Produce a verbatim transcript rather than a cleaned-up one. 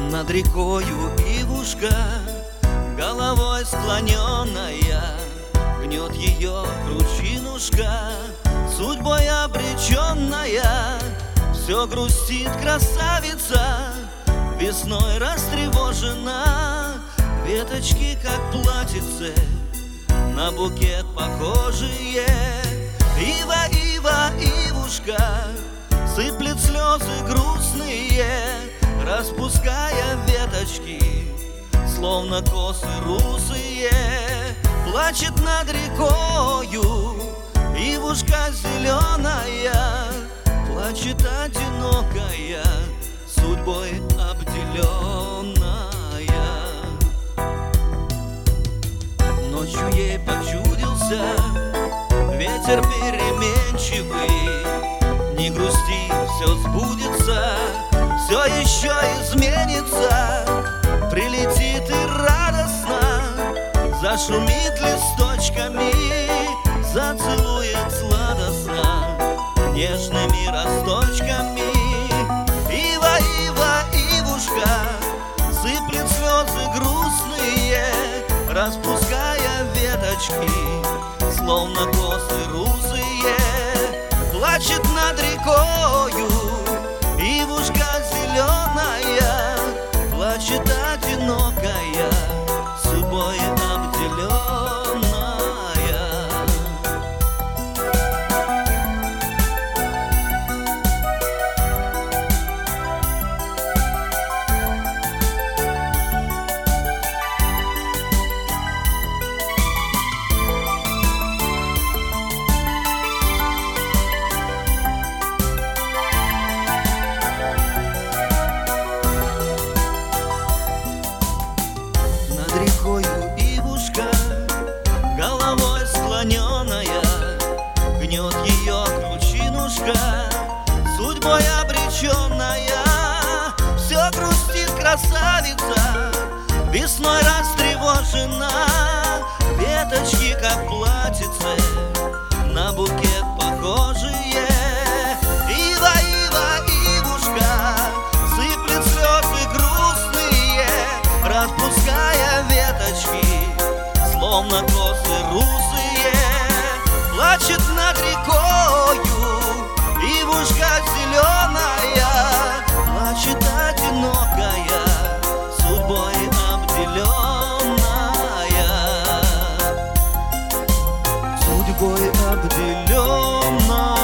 Над рекою Ивушка, головой склоненная, гнет ее кручинушка, судьбой обреченная. Все грустит красавица, весной растревожена. Веточки, как платьице, на букет похожие. Ива, ива, ивушка, сыплет слезы грустные, распуская веточки, словно косы русые. Плачет над рекою ивушка зеленая, плачет одинокая, судьбой обделенная. Ночью ей почудился ветер переменчивый. Не грусти, все сбудется, все еще изменится. Прилетит и радостно зашумит листочками, зацелует сладостно нежными росточками. Ива, ива, ивушка, сыплет слезы грустные, распуская веточки, словно косы русые. Плачет над рекою ивушка зеленая, плачет одинокая, судьбой обделенная. Рекою ивушка, головой склоненная, гнет ее кручинушка, судьбой обреченная. Все грустит красавица, весной растревожена. Веточки, как платьице, на букет похожие. Ива, ива, ивушка, сыплет слезы грустные, распуская веточки, словно косы русые. Плачет над рекою ивушка зеленая, плачет одинокая, судьбой обделенная, судьбой обделенная.